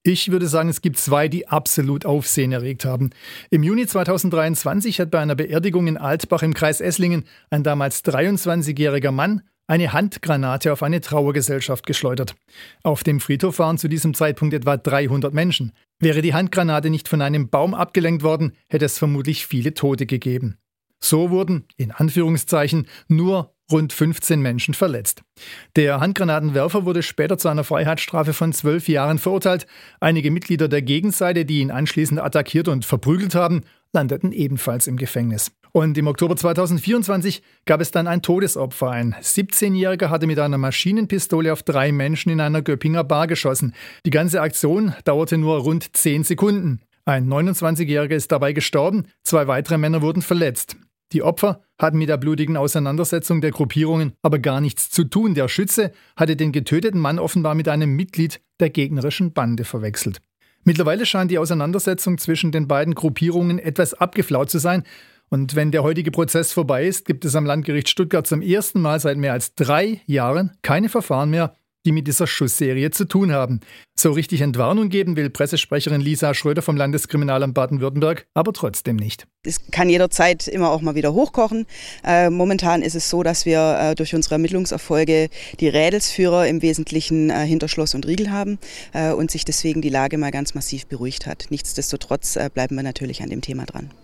Ich würde sagen, es gibt zwei, die absolut Aufsehen erregt haben. Im Juni 2023 hat bei einer Beerdigung in Altbach im Kreis Esslingen ein damals 23-jähriger Mann eine Handgranate auf eine Trauergesellschaft geschleudert. Auf dem Friedhof waren zu diesem Zeitpunkt etwa 300 Menschen. Wäre die Handgranate nicht von einem Baum abgelenkt worden, hätte es vermutlich viele Tote gegeben. So wurden, in Anführungszeichen, nur rund 15 Menschen verletzt. Der Handgranatenwerfer wurde später zu einer Freiheitsstrafe von 12 Jahren verurteilt. Einige Mitglieder der Gegenseite, die ihn anschließend attackiert und verprügelt haben, landeten ebenfalls im Gefängnis. Und im Oktober 2024 gab es dann ein Todesopfer. Ein 17-Jähriger hatte mit einer Maschinenpistole auf 3 Menschen in einer Göppinger Bar geschossen. Die ganze Aktion dauerte nur rund 10 Sekunden. Ein 29-Jähriger ist dabei gestorben, 2 weitere Männer wurden verletzt. Die Opfer hatten mit der blutigen Auseinandersetzung der Gruppierungen aber gar nichts zu tun. Der Schütze hatte den getöteten Mann offenbar mit einem Mitglied der gegnerischen Bande verwechselt. Mittlerweile scheint die Auseinandersetzung zwischen den beiden Gruppierungen etwas abgeflaut zu sein. Und wenn der heutige Prozess vorbei ist, gibt es am Landgericht Stuttgart zum ersten Mal seit mehr als 3 Jahren keine Verfahren mehr, die mit dieser Schussserie zu tun haben. So richtig Entwarnung geben will Pressesprecherin Lisa Schröder vom Landeskriminalamt Baden-Württemberg aber trotzdem nicht. Es kann jederzeit immer auch mal wieder hochkochen. Momentan ist es so, dass wir durch unsere Ermittlungserfolge die Rädelsführer im Wesentlichen hinter Schloss und Riegel haben und sich deswegen die Lage mal ganz massiv beruhigt hat. Nichtsdestotrotz bleiben wir natürlich an dem Thema dran.